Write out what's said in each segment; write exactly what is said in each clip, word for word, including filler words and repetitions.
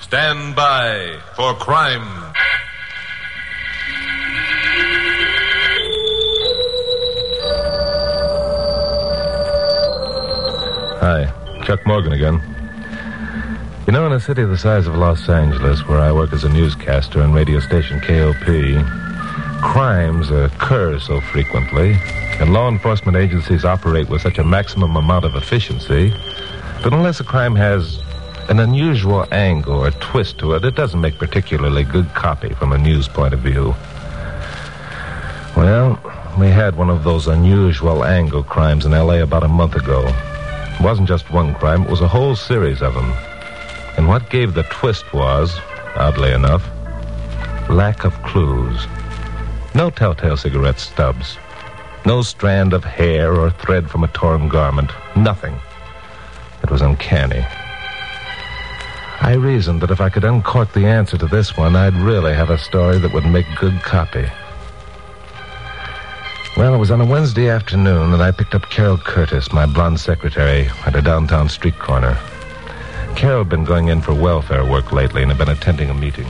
Stand by for crime. Hi, Chuck Morgan again. You know, in a city the size of Los Angeles, where I work as a newscaster on radio station K O P, crimes occur so frequently, and law enforcement agencies operate with such a maximum amount of efficiency, that unless a crime has an unusual angle or twist to it, it doesn't make particularly good copy from a news point of view. Well, we had one of those unusual angle crimes in L A about a month ago. It wasn't just one crime, it was a whole series of them. And what gave the twist was, oddly enough, lack of clues. No telltale cigarette stubs. No strand of hair or thread from a torn garment. Nothing. It was uncanny. I reasoned that if I could uncork the answer to this one, I'd really have a story that would make good copy. Well, it was on a Wednesday afternoon that I picked up Carol Curtis, my blonde secretary, at a downtown street corner. Carol had been going in for welfare work lately and had been attending a meeting.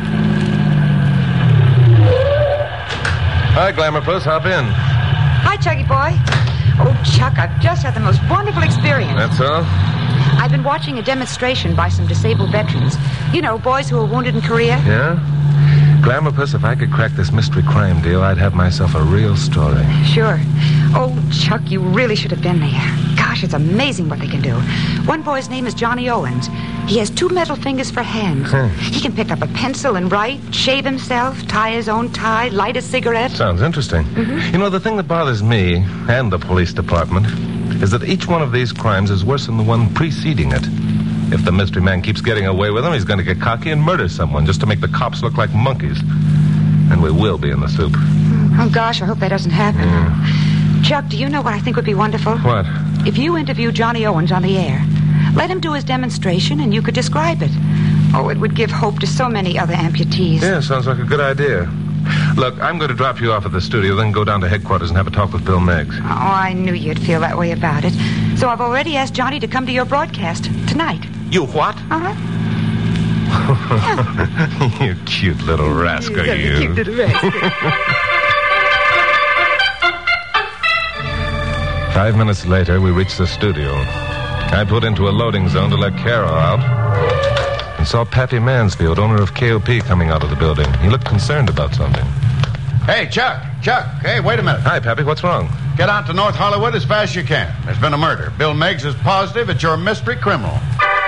Hi, Glamour Puss. Hop in. Hi, Chucky boy. Oh, Chuck, I've just had the most wonderful experience. That's all? I've been watching a demonstration by some disabled veterans. You know, boys who were wounded in Korea. Yeah? Glamour Puss, if I could crack this mystery crime deal, I'd have myself a real story. Sure. Oh, Chuck, you really should have been there. Gosh, it's amazing what they can do. One boy's name is Johnny Owens. He has two metal fingers for hands. Huh. He can pick up a pencil and write, shave himself, tie his own tie, light a cigarette. Sounds interesting. Mm-hmm. You know, the thing that bothers me and the police department is that each one of these crimes is worse than the one preceding it. If the mystery man keeps getting away with them, he's going to get cocky and murder someone just to make the cops look like monkeys. And we will be in the soup. Oh, gosh, I hope that doesn't happen. Yeah. Chuck, do you know what I think would be wonderful? What? If you interview Johnny Owens on the air, let him do his demonstration and you could describe it. Oh, it would give hope to so many other amputees. Yeah, sounds like a good idea. Look, I'm going to drop you off at the studio, then go down to headquarters and have a talk with Bill Meggs. Oh, I knew you'd feel that way about it. So I've already asked Johnny to come to your broadcast tonight. You what? Uh-huh. You cute little rascal, you. Cute little rascal. Five minutes later, we reached the studio. I put into a loading zone to let Carol out and saw Pappy Mansfield, owner of K O P, coming out of the building. He looked concerned about something. Hey, Chuck. Chuck. Hey, wait a minute. Hi, Pappy. What's wrong? Get out to North Hollywood as fast as you can. There's been a murder. Bill Meggs is positive it's your mystery criminal.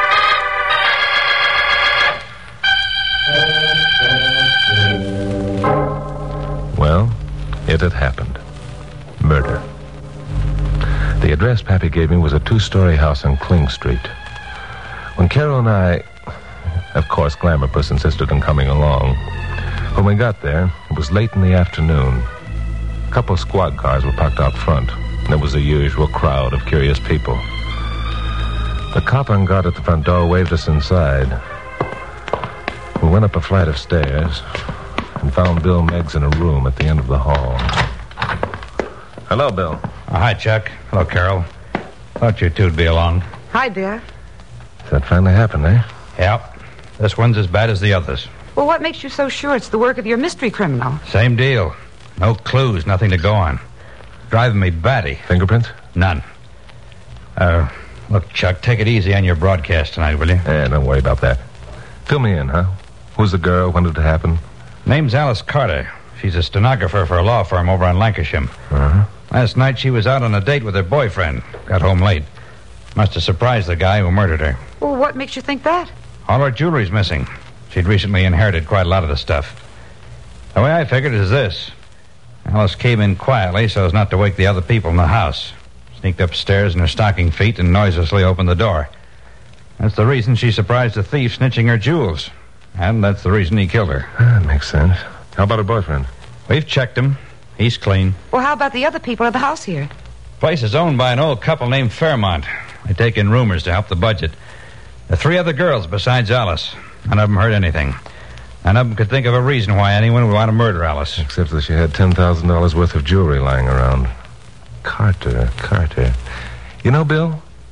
Well, it had happened. Murder. The address Pappy gave me was a two-story house on Kling Street. When Carol and I... Of course, Glamour Puss insisted on coming along. When we got there, it was late in the afternoon. A couple of squad cars were parked out front. There was the usual crowd of curious people. The cop on guard at the front door waved us inside. We went up a flight of stairs and found Bill Meggs in a room at the end of the hall. Hello, Bill. Oh, hi, Chuck. Hello, Carol. Thought you two'd be along. Hi, Bill. That finally happened, eh? Yep. This one's as bad as the others. Well, what makes you so sure it's the work of your mystery criminal? Same deal. No clues, nothing to go on. Driving me batty. Fingerprints? None. Uh, look, Chuck, take it easy on your broadcast tonight, will you? Yeah, don't worry about that. Fill me in, huh? Who's the girl? When did it happen? Name's Alice Carter. She's a stenographer for a law firm over on Lancashire. Uh-huh. Last night she was out on a date with her boyfriend. Got home late. Must have surprised the guy who murdered her. Well, what makes you think that? All her jewelry's missing. She'd recently inherited quite a lot of the stuff. The way I figured it is this. Alice came in quietly so as not to wake the other people in the house. Sneaked upstairs in her stocking feet and noiselessly opened the door. That's the reason she surprised the thief snitching her jewels. And that's the reason he killed her. That makes sense. How about her boyfriend? We've checked him. He's clean. Well, how about the other people at the house here? Place is owned by an old couple named Fairmont. They take in roomers to help the budget. The three other girls besides Alice. None of them heard anything. None of them could think of a reason why anyone would want to murder Alice. Except that she had ten thousand dollars worth of jewelry lying around. Carter, Carter. You know, Bill,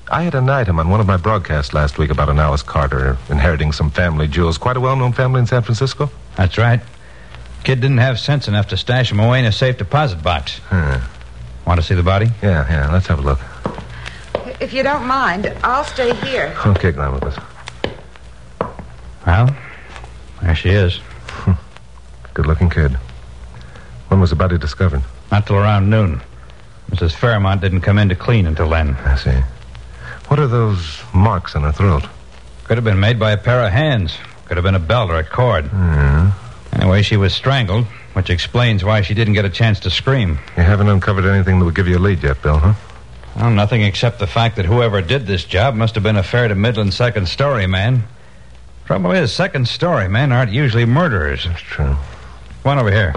I had an item on one of my broadcasts last week about an Alice Carter inheriting some family jewels. Quite a well-known family in San Francisco? That's right. Kid didn't have sense enough to stash him away in a safe deposit box. Huh. Want to see the body? Yeah, yeah, let's have a look. If you don't mind, I'll stay here. Okay, Glamour. Well, there she is. Good-looking kid. When was the body discovered? Not till around noon. Missus Fairmont didn't come in to clean until then. I see. What are those marks on her throat? Could have been made by a pair of hands. Could have been a belt or a cord. Mm. Anyway, she was strangled, which explains why she didn't get a chance to scream. You haven't uncovered anything that would give you a lead yet, Bill, huh? Well, nothing except the fact that whoever did this job must have been a fair to middling second-story man. Trouble is, second-story men aren't usually murderers. That's true. Come on over here.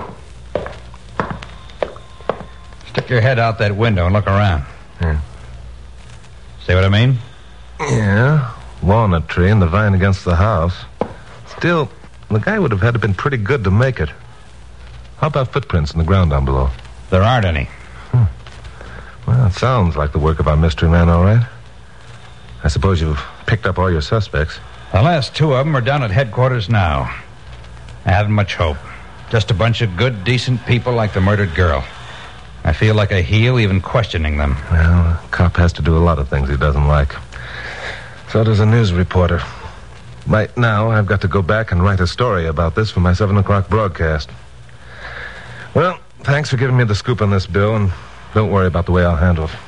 Stick your head out that window and look around. Yeah. See what I mean? Yeah. Walnut tree and the vine against the house. Still, the guy would have had to have been pretty good to make it. How about footprints in the ground down below? There aren't any. Hmm. Well, it sounds like the work of our mystery man, all right. I suppose you've picked up all your suspects. The last two of them are down at headquarters now. I haven't much hope. Just a bunch of good, decent people like the murdered girl. I feel like a heel even questioning them. Well, a cop has to do a lot of things he doesn't like. So does a news reporter. Right now, I've got to go back and write a story about this for my seven o'clock broadcast. Well, thanks for giving me the scoop on this, Bill, and don't worry about the way I'll handle it.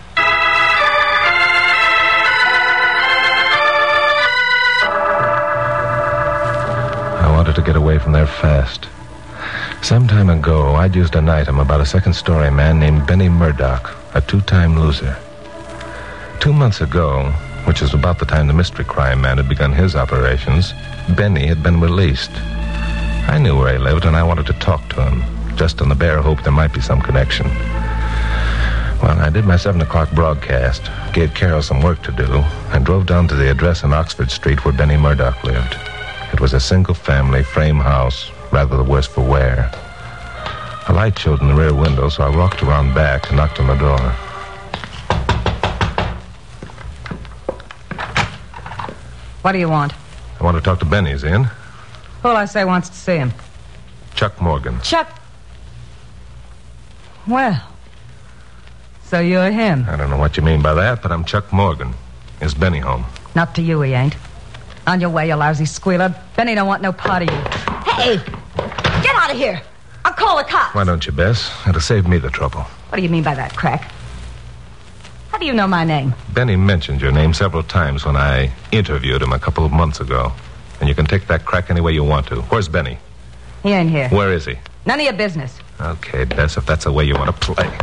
I wanted to get away from there fast. Some time ago, I'd used an item about a second-story man named Benny Murdoch, a two-time loser. Two months ago, which is about the time the mystery crime man had begun his operations, Benny had been released. I knew where he lived, and I wanted to talk to him, just on the bare hope there might be some connection. Well, I did my seven o'clock broadcast, gave Carol some work to do, and drove down to the address in Oxford Street where Benny Murdoch lived. It was a single-family frame house, rather the worse for wear. A light showed in the rear window, so I walked around back and knocked on the door. What do you want? I want to talk to Benny. Is he in? Who'll I say wants to see him? Chuck Morgan. Chuck. Well, so you're him. I don't know what you mean by that, but I'm Chuck Morgan. Is Benny home? Not to you, he ain't. On your way, you lousy squealer. Benny don't want no part of you. Hey, get out of here. I'll call the cops. Why don't you, Bess? It'll save me the trouble. What do you mean by that, Crack? How do you know my name? Benny mentioned your name several times when I interviewed him a couple of months ago. And you can take that crack any way you want to. Where's Benny? He ain't here. Where is he? None of your business. Okay, Bess, if that's the way you want to play.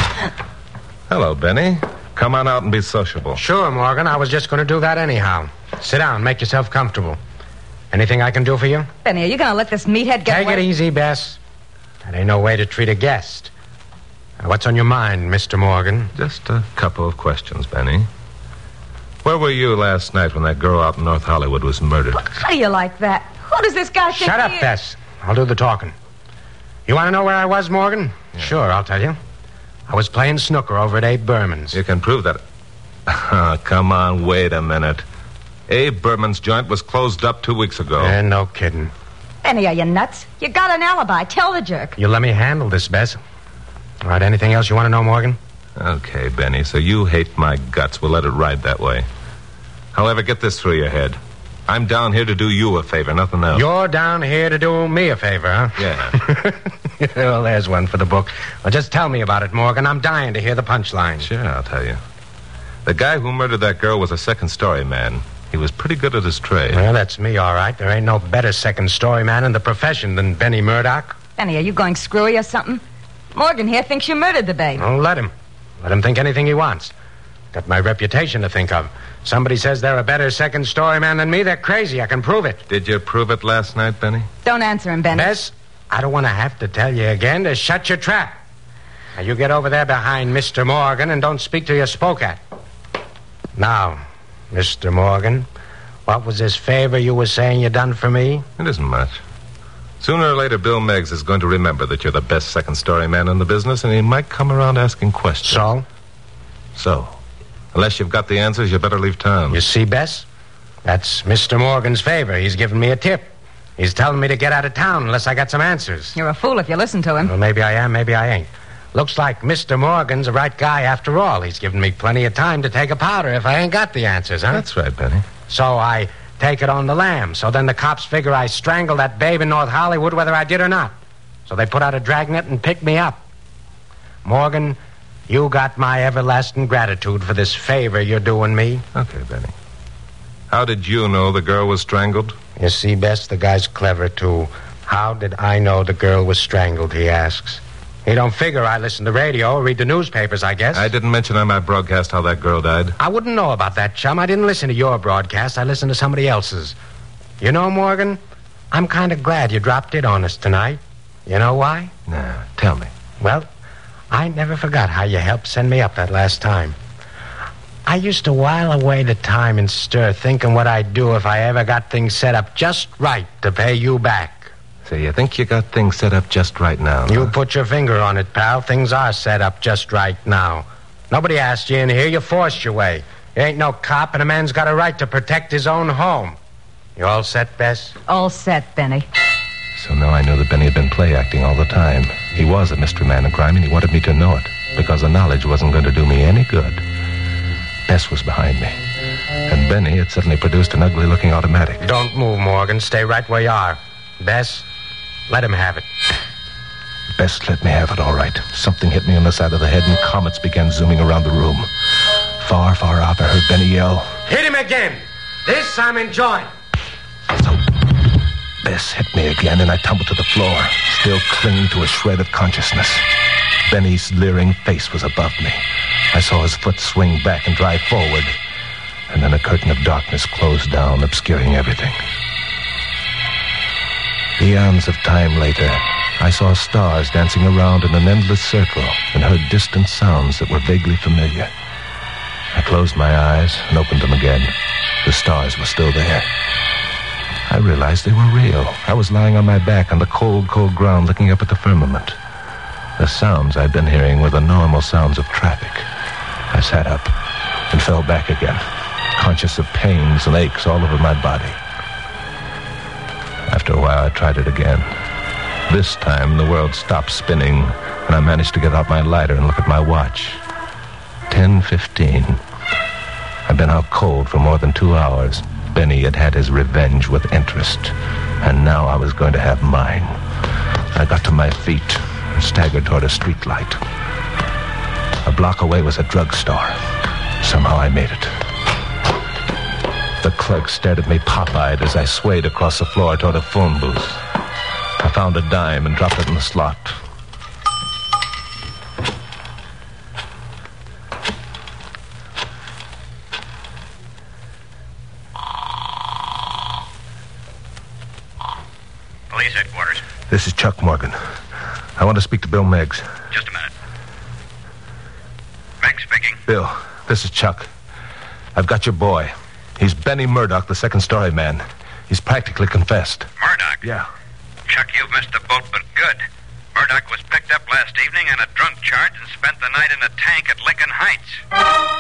Hello, Benny. Come on out and be sociable. Sure, Morgan. I was just going to do that anyhow. Sit down. Make yourself comfortable. Anything I can do for you? Benny, are you going to let this meathead get Take away? it easy, Bess. That ain't no way to treat a guest. Now, what's on your mind, Mister Morgan? Just a couple of questions, Benny. Where were you last night when that girl out in North Hollywood was murdered? How do you like that? Who does this guy think Shut up, he is? Bess. I'll do the talking. You want to know where I was, Morgan? Yeah. Sure, I'll tell you. I was playing snooker over at Abe Berman's. You can prove that. Come on, wait a minute. Abe Berman's joint was closed up two weeks ago. Eh, no kidding. Benny, are you nuts? You got an alibi. Tell the jerk. You let me handle this, Bess. All right, anything else you want to know, Morgan? Okay, Benny, so you hate my guts. We'll let it ride that way. However, get this through your head. I'm down here to do you a favor, nothing else. You're down here to do me a favor, huh? Yeah. Well, there's one for the book. Well, just tell me about it, Morgan. I'm dying to hear the punchline. Sure, I'll tell you. The guy who murdered that girl was a second-story man. He was pretty good at his trade. Well, that's me, all right. There ain't no better second-story man in the profession than Benny Murdoch. Benny, are you going screwy or something? Morgan here thinks you murdered the babe. Oh, let him. Let him think anything he wants. Got my reputation to think of. Somebody says they're a better second-story man than me, they're crazy. I can prove it. Did you prove it last night, Benny? Don't answer him, Benny. Bess, I don't want to have to tell you again to shut your trap. Now, you get over there behind Mister Morgan and don't speak till you're spoke at. Now, Mister Morgan, what was this favor you were saying you done for me? It isn't much. Sooner or later, Bill Meggs is going to remember that you're the best second-story man in the business, and he might come around asking questions. So? So, Unless you've got the answers, you better leave town. You see, Bess? That's Mister Morgan's favor. He's giving me a tip. He's telling me to get out of town unless I got some answers. You're a fool if you listen to him. Well, maybe I am, maybe I ain't. Looks like Mister Morgan's the right guy after all. He's giving me plenty of time to take a powder if I ain't got the answers, huh? That's right, Benny. So I take it on the lam. So then the cops figure I strangled that babe in North Hollywood whether I did or not. So they put out a dragnet and picked me up. Morgan, you got my everlasting gratitude for this favor you're doing me. Okay, Benny. How did you know the girl was strangled? You see, Bess, the guy's clever, too. How did I know the girl was strangled, he asks. He don't figure I listen to radio or read the newspapers, I guess. I didn't mention on my broadcast how that girl died. I wouldn't know about that, chum. I didn't listen to your broadcast. I listened to somebody else's. You know, Morgan, I'm kind of glad you dropped in on us tonight. You know why? No, tell me. Well, I never forgot how you helped send me up that last time. I used to while away the time and stir thinking what I'd do if I ever got things set up just right to pay you back. So you think you got things set up just right now? You huh? put your finger on it, pal. Things are set up just right now. Nobody asked you in here. You forced your way. You ain't no cop, and a man's got a right to protect his own home. You all set, Bess? All set, Benny. So now I knew that Benny had been play acting all the time. He was a mystery man of crime, and he wanted me to know it, because the knowledge wasn't going to do me any good. Bess was behind me, and Benny had suddenly produced an ugly-looking automatic. Don't move, Morgan. Stay right where you are. Bess, let him have it. Bess let me have it, all right. Something hit me on the side of the head, and comets began zooming around the room. Far, far off, I heard Benny yell, Hit him again! This I'm enjoying. So Bess hit me again, and I tumbled to the floor, still clinging to a shred of consciousness. Benny's leering face was above me. I saw his foot swing back and drive forward, and then a curtain of darkness closed down, obscuring everything. Eons of time later, I saw stars dancing around in an endless circle and heard distant sounds that were vaguely familiar. I closed my eyes and opened them again. The stars were still there. I realized they were real. I was lying on my back on the cold, cold ground looking up at the firmament. The sounds I'd been hearing were the normal sounds of traffic. I sat up and fell back again, conscious of pains and aches all over my body. After a while, I tried it again. This time, the world stopped spinning, and I managed to get out my lighter and look at my watch. ten fifteen. I'd been out cold for more than two hours. Benny had had his revenge with interest, and now I was going to have mine. I got to my feet and staggered toward a street light. A block away was a drugstore. Somehow I made it. The clerk stared at me pop-eyed as I swayed across the floor toward a phone booth. I found a dime and dropped it in the slot. Police headquarters. This is Chuck Morgan. I want to speak to Bill Meggs. Just a minute. Meg speaking. Bill, this is Chuck. I've got your boy. He's Benny Murdoch, the second-story man. He's practically confessed. Murdoch? Yeah. Chuck, you've missed the boat, but good. Murdoch was picked up last evening on a drunk charge and spent the night in a tank at Lincoln Heights.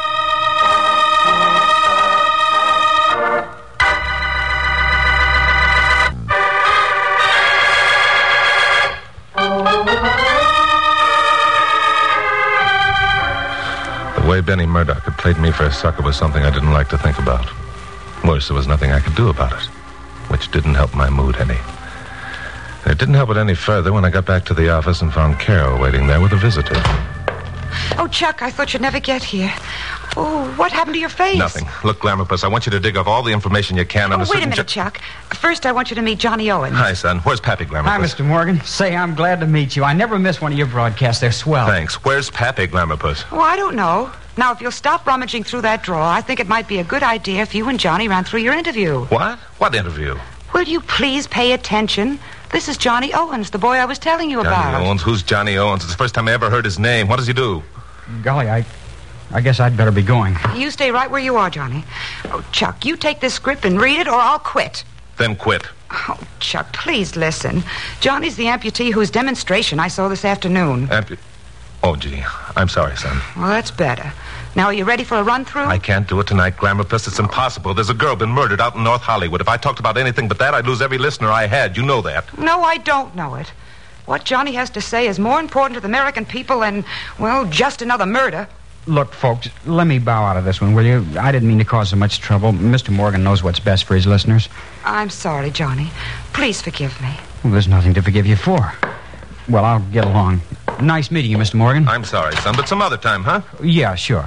The way Benny Murdoch had played me for a sucker was something I didn't like to think about. Worse, there was nothing I could do about it, which didn't help my mood any. And it didn't help it any further when I got back to the office and found Carol waiting there with a visitor. Oh, Chuck, I thought you'd never get here. Oh, what happened to your face? Nothing. Look, Glamourpuss, I want you to dig up all the information you can Oh, on a wait a certain... minute, Chuck. First, I want you to meet Johnny Owens. Hi, son. Where's Pappy, Glamourpuss? Hi, Mister Morgan. Say, I'm glad to meet you. I never miss one of your broadcasts. They're swell. Thanks. Where's Pappy, Glamourpuss? Oh, I don't know. Now, if you'll stop rummaging through that drawer, I think it might be a good idea if you and Johnny ran through your interview. What? What interview? Will you please pay attention? This is Johnny Owens, the boy I was telling you Johnny about. Owens? Who's Johnny Owens? It's the first time I ever heard his name. What does he do? Golly, I... I guess I'd better be going. You stay right where you are, Johnny. Oh, Chuck, you take this script and read it, or I'll quit. Then quit. Oh, Chuck, please listen. Johnny's the amputee whose demonstration I saw this afternoon. Ampu- Oh, gee. I'm sorry, son. Well, that's better. Now, are you ready for a run-through? I can't do it tonight, Grammerpuss. It's impossible. There's a girl been murdered out in North Hollywood. If I talked about anything but that, I'd lose every listener I had. You know that. No, I don't know it. What Johnny has to say is more important to the American people than, well, just another murder. Look, folks, let me bow out of this one, will you? I didn't mean to cause so much trouble. Mister Morgan knows what's best for his listeners. I'm sorry, Johnny. Please forgive me. Well, there's nothing to forgive you for. Well, I'll get along. Nice meeting you, Mister Morgan. I'm sorry, son, but some other time, huh? Yeah, sure.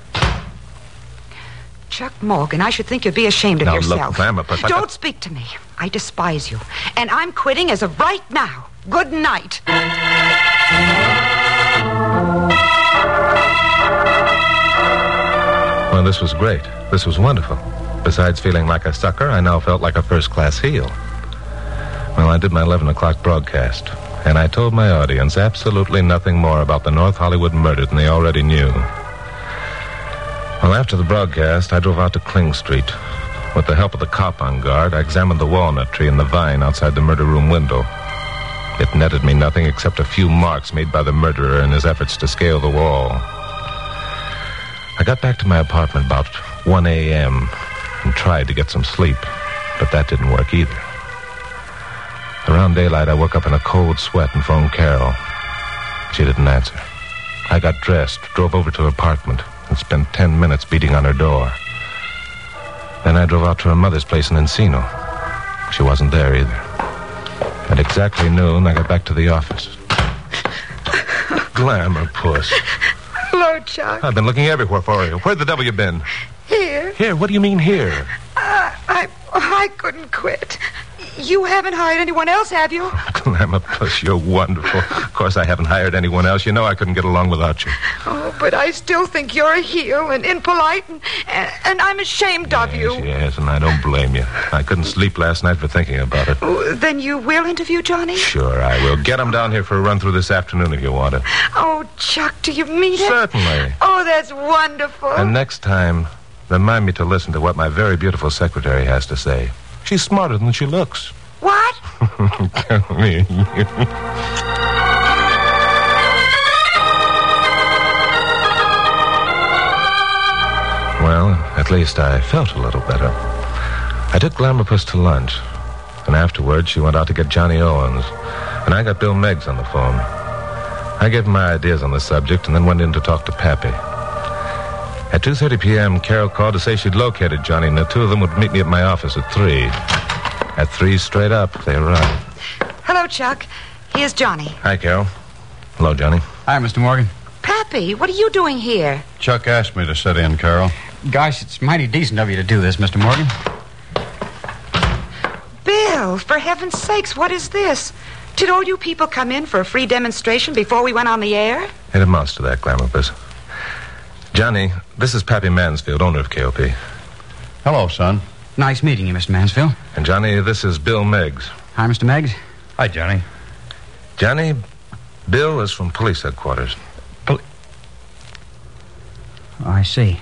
Chuck Morgan, I should think you'd be ashamed of now, yourself. Look, Grammerpuss, I Don't got... speak to me. I despise you. And I'm quitting as of right now. Good night. Well, this was great. This was wonderful. Besides feeling like a sucker, I now felt like a first-class heel. Well, I did my eleven o'clock broadcast, and I told my audience absolutely nothing more about the North Hollywood murder than they already knew. Well, after the broadcast, I drove out to Kling Street. With the help of the cop on guard, I examined the walnut tree and the vine outside the murder room window. It netted me nothing except a few marks made by the murderer in his efforts to scale the wall. I got back to my apartment about one a.m. and tried to get some sleep, but that didn't work either. Around daylight, I woke up in a cold sweat and phoned Carol. She didn't answer. I got dressed, drove over to her apartment, and spent ten minutes beating on her door. Then I drove out to her mother's place in Encino. She wasn't there either. At exactly noon, I got back to the office. Glamorpuss. Hello, Chuck. I've been looking everywhere for you. Where the devil you been? Here. Here? What do you mean here? Uh, I, I couldn't quit. You haven't hired anyone else, have you? Glamorpuss, you're wonderful. Of course I haven't hired anyone else. You know I couldn't get along without you. Oh, but I still think you're a heel and impolite, and, and, and I'm ashamed yes, of you. Yes, and I don't blame you. I couldn't sleep last night for thinking about it. Oh, then you will interview Johnny? Sure, I will. Get him down here for a run-through this afternoon if you want it. Oh, Chuck, do you mean it? Certainly. Oh, that's wonderful. And next time, remind me to listen to what my very beautiful secretary has to say. She's smarter than she looks. What? Come here. Well, at least I felt a little better. I took Glamorpuss to lunch, and afterwards she went out to get Johnny Owens, and I got Bill Meggs on the phone. I gave him my ideas on the subject and then went in to talk to Pappy. At two thirty p.m., Carol called to say she'd located Johnny, and the two of them would meet me at my office at three. At three straight up, they arrived. Hello, Chuck. Here's Johnny. Hi, Carol. Hello, Johnny. Hi, Mister Morgan. Pappy, what are you doing here? Chuck asked me to sit in, Carol. Gosh, it's mighty decent of you to do this, Mister Morgan. Bill, for heaven's sakes, what is this? Did all you people come in for a free demonstration before we went on the air? It amounts to that, Glamorpuss. Johnny, this is Pappy Mansfield, owner of K O P. Hello, son. Nice meeting you, Mister Mansfield. And Johnny, this is Bill Meggs. Hi, Mister Meggs. Hi, Johnny. Johnny, Bill is from police headquarters. Poli- oh, I see.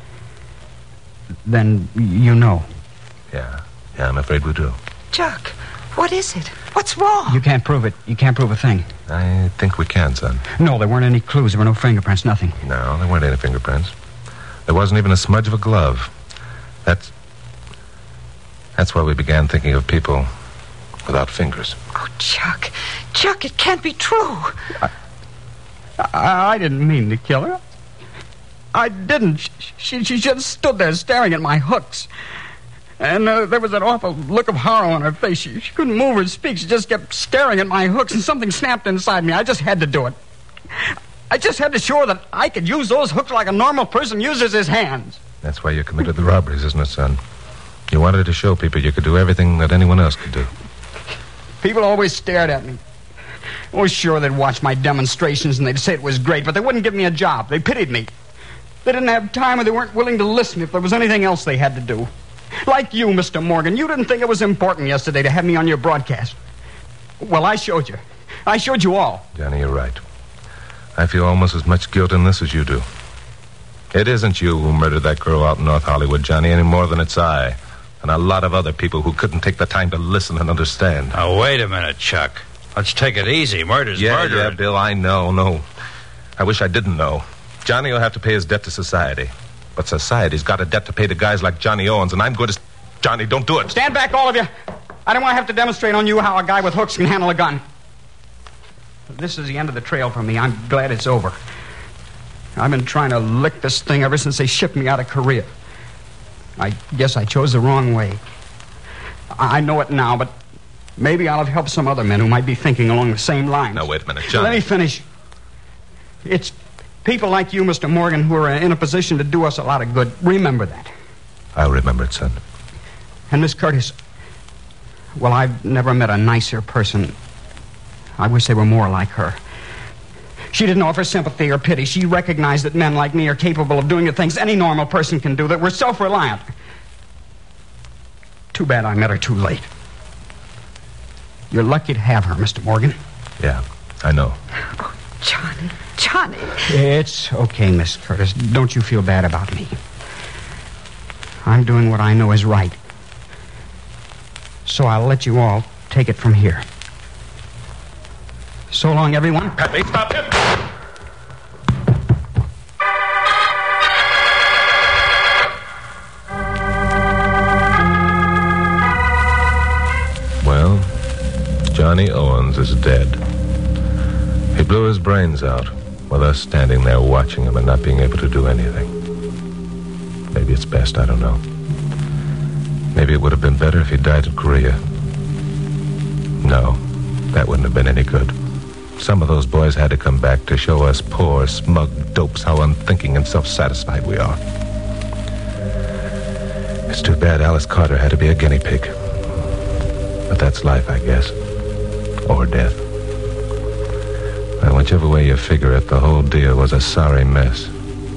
Then you know. Yeah, yeah, I'm afraid we do. Chuck, what is it? What's wrong? You can't prove it. You can't prove a thing. I think we can, son. No, there weren't any clues. There were no fingerprints, nothing. No, there weren't any fingerprints. There wasn't even a smudge of a glove. That's... That's why we began thinking of people without fingers. Oh, Chuck. Chuck, it can't be true. I, I, I didn't mean to kill her. I didn't. She, she just stood there staring at my hooks. And uh, there was an awful look of horror on her face. She, she couldn't move or speak. She just kept staring at my hooks, and something snapped inside me. I just had to do it. I just had to show her that I could use those hooks like a normal person uses his hands. That's why you committed the robberies, isn't it, son? You wanted to show people you could do everything that anyone else could do. People always stared at me. Oh, sure, they'd watch my demonstrations and they'd say it was great, but they wouldn't give me a job. They pitied me. They didn't have time, or they weren't willing to listen if there was anything else they had to do. Like you, Mister Morgan, you didn't think it was important yesterday to have me on your broadcast. Well, I showed you. I showed you all. Johnny, you're right. I feel almost as much guilt in this as you do. It isn't you who murdered that girl out in North Hollywood, Johnny, any more than it's I. And a lot of other people who couldn't take the time to listen and understand. Now, wait a minute, Chuck. Let's take it easy. Murder's yeah, murder. Yeah, Bill, I know, no. I wish I didn't know. Johnny will have to pay his debt to society. But society's got a debt to pay to guys like Johnny Owens, and I'm going to... Johnny, don't do it. Stand back, all of you. I don't want to have to demonstrate on you how a guy with hooks can handle a gun. This is the end of the trail for me. I'm glad it's over. I've been trying to lick this thing ever since they shipped me out of Korea. I guess I chose the wrong way. I know it now, but maybe I'll have helped some other men who might be thinking along the same lines. Now, wait a minute, Johnny. Let me finish. It's people like you, Mister Morgan, who are in a position to do us a lot of good. Remember that. I'll remember it, son. And Miss Curtis, well, I've never met a nicer person. I wish they were more like her. She didn't offer sympathy or pity. She recognized that men like me are capable of doing the things any normal person can do, that we're self-reliant. Too bad I met her too late. You're lucky to have her, Mister Morgan. Yeah, I know. Oh, Johnny, Johnny. It's okay, Miss Curtis. Don't you feel bad about me. I'm doing what I know is right. So I'll let you all take it from here. So long, everyone. Pappy, stop him! Well, Johnny Owens is dead. He blew his brains out with us standing there watching him and not being able to do anything. Maybe it's best, I don't know. Maybe it would have been better if he died in Korea. No, that wouldn't have been any good. Some of those boys had to come back to show us poor, smug dopes how unthinking and self-satisfied we are. It's too bad Alice Carter had to be a guinea pig. But that's life, I guess. Or death. Well, whichever way you figure it, the whole deal was a sorry mess.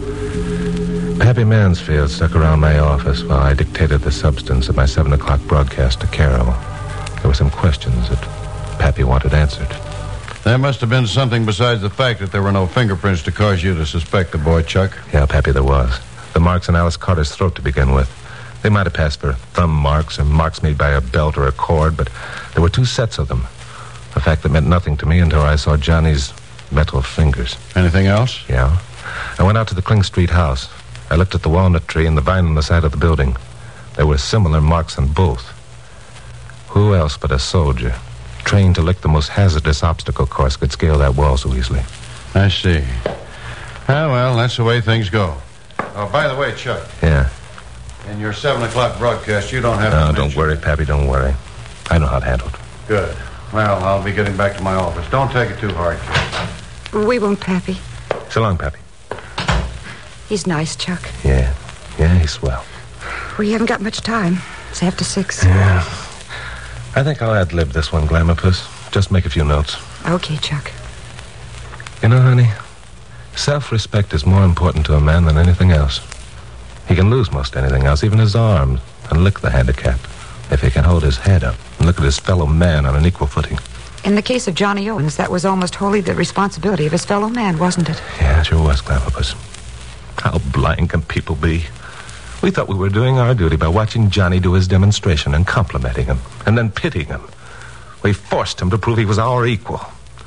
Pappy Mansfield stuck around my office while I dictated the substance of my seven o'clock broadcast to Carol. There were some questions that Pappy wanted answered. There must have been something besides the fact that there were no fingerprints to cause you to suspect the boy, Chuck. Yeah, Pappy, there was. The marks on Alice Carter's throat to begin with. They might have passed for thumb marks or marks made by a belt or a cord, but there were two sets of them. A fact that meant nothing to me until I saw Johnny's metal fingers. Anything else? Yeah. I went out to the Kling Street house. I looked at the walnut tree and the vine on the side of the building. There were similar marks on both. Who else but a soldier, trained to lick the most hazardous obstacle course, could scale that wall so easily? I see. Ah, well, that's the way things go. Oh, by the way, Chuck. Yeah? In your seven o'clock broadcast, you don't have no, to don't worry, Pappy, don't worry. I know how to handle it. Good. Well, I'll be getting back to my office. Don't take it too hard, kid. We won't, Pappy. So long, Pappy. He's nice, Chuck. Yeah. Yeah, he's swell. We haven't got much time. It's after six. Yeah. I think I'll ad-lib this one, Glamourpuss. Just make a few notes. Okay, Chuck. You know, honey, self-respect is more important to a man than anything else. He can lose most anything else, even his arms, and lick the handicap, if he can hold his head up and look at his fellow man on an equal footing. In the case of Johnny Owens, that was almost wholly the responsibility of his fellow man, wasn't it? Yeah, it sure was, Glamourpuss. How blind can people be? We thought we were doing our duty by watching Johnny do his demonstration and complimenting him, and then pitying him. We forced him to prove he was our equal.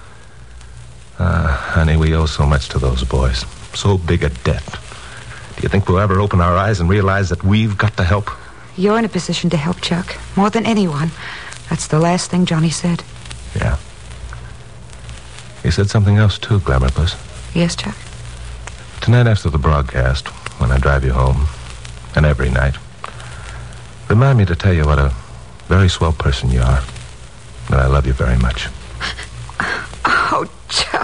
Ah, uh, honey, we owe so much to those boys. So big a debt. Do you think we'll ever open our eyes and realize that we've got to help? You're in a position to help, Chuck, more than anyone. That's the last thing Johnny said. Yeah. He said something else, too, Glamourpuss. Yes, Chuck? Tonight after the broadcast, when I drive you home, and every night, remind me to tell you what a very swell person you are, that I love you very much. Oh, Chuck.